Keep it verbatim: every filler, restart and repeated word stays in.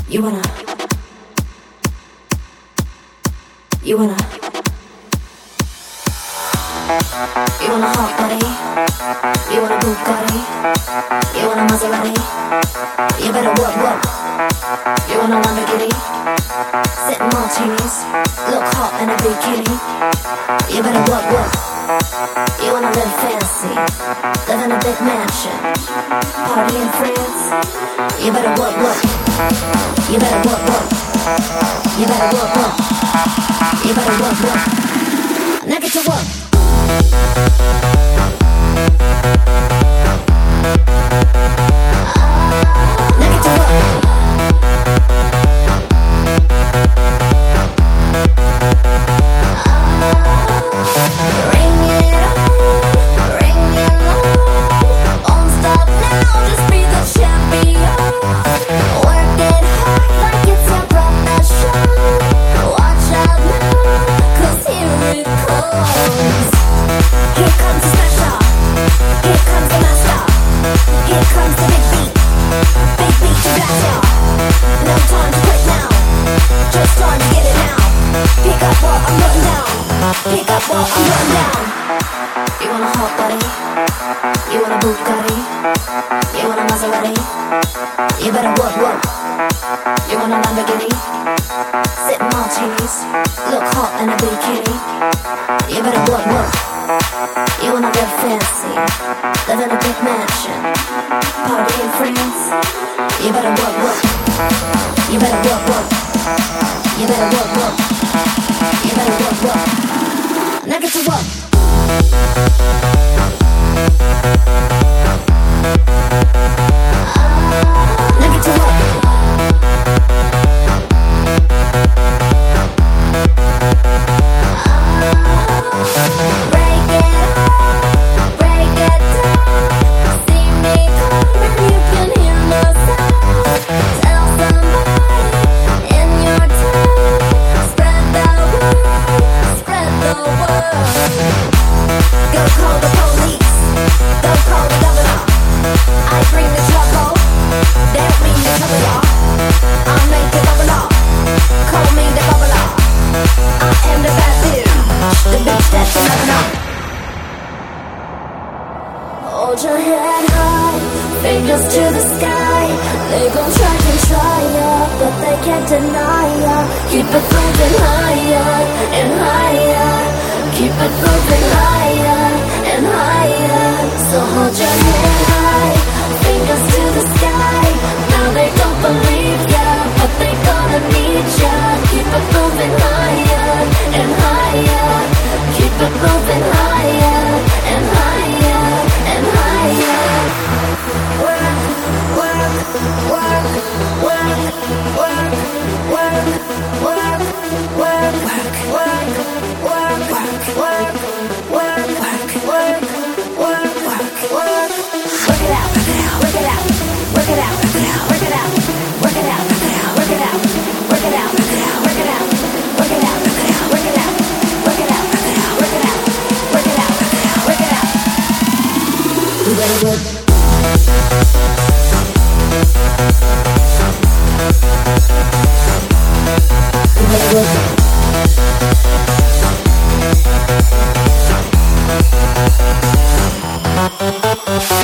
You wanna, you wanna, you want a hot body, you want a Bugatti, you want a Maserati, you better work, work. You want a Lamborghini, sitting martinis, look hot in a bikini, you better work, work. You wanna live fancy, live in a big mansion, party in France, you better work, work. You better work, work. You better work, work. You better work, work. Now get to work. Now get to work. Ring it on, ring it on. Won't stop now, just be the champion. Work it hard like it's your profession. Watch out now, 'cause here it comes. Here comes the smasher, here comes the master, here comes the big beat, big beat to blast ya. No time to quit now, just time to get it now. Pick up what I'm putting down, pick up what I'm putting down. You want a hot body, you want a Bugatti, you want a Maserati, you better work, work. You want a Lamborghini, sip martinis, look hot in a bikini, you better work, work. You wanna live fancy, live in a big mansion, party in France, you better work, work. You better work, work. You better work, work. You better work, work. Now get to work. Now get to work. Break it up, break it down. See me coming, you can hear my sound. Tell somebody in your town. Spread the word, spread the word. Go call the police, go call the governor. I bring the trouble, they don't mean to trouble y'all. I'll make it bubble up, call me the bubbler. I am the bad bitch, the bitch that you never know. Hold your head high, fingers to the sky. They gon' try to try ya, but they can't deny ya. Keep it moving higher and higher. Keep it moving higher and higher. So hold your head high, fingers to the sky. Now they don't believe ya, but they gonna need ya. Keep it moving higher and higher. Keep it moving higher and higher and higher. Work, work, work, work, work, work, work, work, work, work, work, work, work, work, work, work, work, work. Work it out, work it out, work it out, work it out, work it out, work it out, work it out, work it out, work it out, work it out, work it out, work it out, work it out, work it out, work it out. You better work. You better work. We'll be right back.